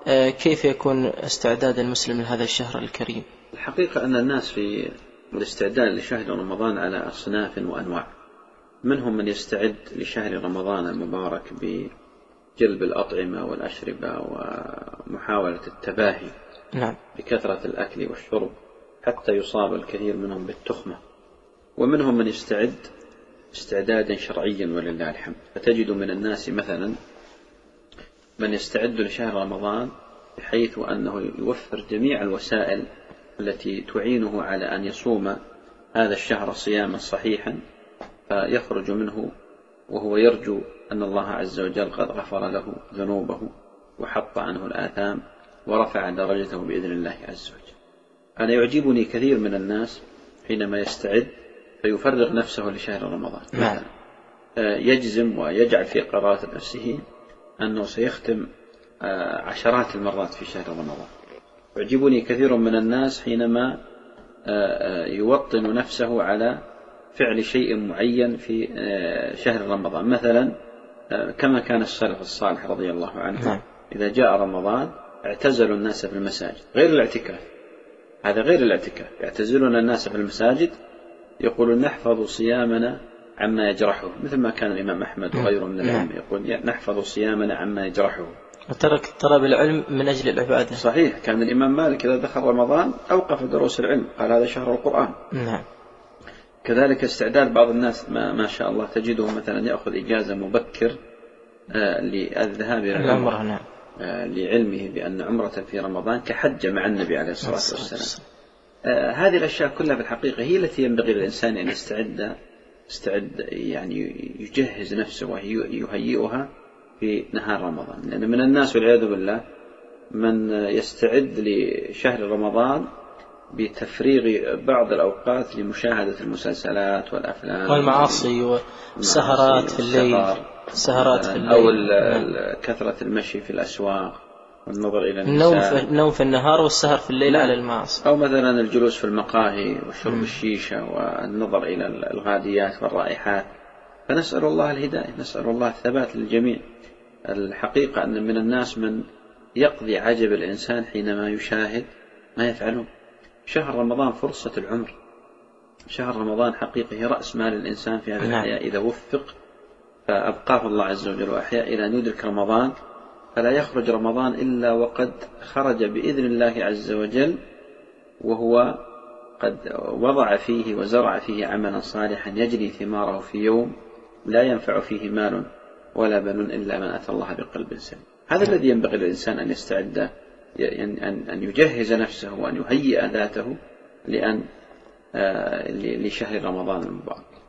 كيف يكون استعداد المسلم لهذا الشهر الكريم؟ الحقيقة أن الناس في الاستعداد لشهر رمضان على أصناف وأنواع. منهم من يستعد لشهر رمضان المبارك بجلب الأطعمة والأشربة ومحاولة التباهي نعم. بكثرة الأكل والشرب حتى يصاب الكثير منهم بالتخمة. ومنهم من يستعد استعدادا شرعيا ولله الحمد. فتجد من الناس مثلا من يستعد لشهر رمضان بحيث أنه يوفر جميع الوسائل التي تعينه على أن يصوم هذا الشهر صياما صحيحا، فيخرج منه وهو يرجو أن الله عز وجل قد غفر له ذنوبه وحط عنه الآثام ورفع درجته بإذن الله عز وجل. أنا يعجبني كثير من الناس حينما يستعد فيفرغ نفسه لشهر رمضان، يجزم ويجعل في قرارة نفسه أنه سيختم عشرات المرات في شهر رمضان. يعجبني كثير من الناس حينما يوطن نفسه على فعل شيء معين في شهر رمضان، مثلا كما كان السلف الصالح رضي الله عنه إذا جاء رمضان اعتزلوا الناس في المساجد، غير الاعتكاف، هذا غير الاعتكاف، يعتزلون الناس في المساجد يقولون نحفظ صيامنا عما يجرحه، مثل ما كان الإمام أحمد وغيره من العلم يقول نحفظ صيامنا عما يجرحه، وترك طلب العلم من أجل العبادة. صحيح. كان الإمام مالك إذا دخل رمضان أوقف دروس العلم، قال هذا شهر القرآن. نعم. كذلك استعداد بعض الناس ما شاء الله تجده مثلا يأخذ إجازة مبكر للذهاب إلى العمرة، نعم. لعلمه بأن عمرة في رمضان كحجة مع النبي عليه الصلاة والسلام. هذه الأشياء كلها في الحقيقة هي التي ينبغي للإنسان أن يستعد يعني يجهز نفسه ويهيئها في نهار رمضان. لأن من الناس والعياذ بالله من يستعد لشهر رمضان بتفريغ بعض الأوقات لمشاهدة المسلسلات والأفلام والمعاصي والسهرات في الليل، أو كثرة المشي في الأسواق والنظر إلى النساء، النوم في النهار والسهر في الليل على المعاصي، أو مثلا الجلوس في المقاهي وشرب الشيشة والنظر إلى الغاديات والرائحات. فنسأل الله الهداية، نسأل الله الثبات للجميع. الحقيقة أن من الناس من يقضي عجب الإنسان حينما يشاهد ما يفعلون. شهر رمضان فرصة العمر، شهر رمضان حقيقة رأس مال الإنسان في هذه الحياة إذا وفق فأبقاه الله عز وجل وأحياء إلى أن يدرك رمضان، فلا يخرج رمضان إلا وقد خرج بإذن الله عز وجل وهو قد وضع فيه وزرع فيه عملا صالحا يجري ثماره في يوم لا ينفع فيه مال ولا بنون إلا من أتى الله بقلب سليم. هذا الذي ينبغي للإنسان أن يستعد، أن يجهز نفسه وأن يهيئ ذاته لشهر رمضان المبارك.